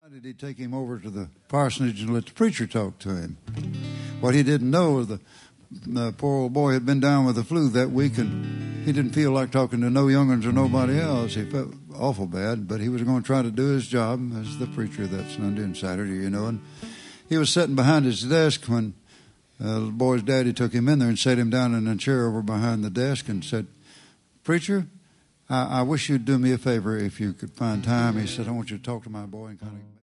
Did he take him over to the parsonage and let the preacher talk to him? What he didn't know was the poor old boy had been down with the flu that week, and he didn't feel like talking to no young'uns or nobody else. He felt awful bad, but he was going to try to do his job as the preacher that Sunday and Saturday, you know. And he was sitting behind his desk when the boy's daddy took him in there and sat him down in a chair over behind the desk and said, "Preacher, I wish you'd do me a favor if you could find time." He said, "I want you to talk to my boy and kind of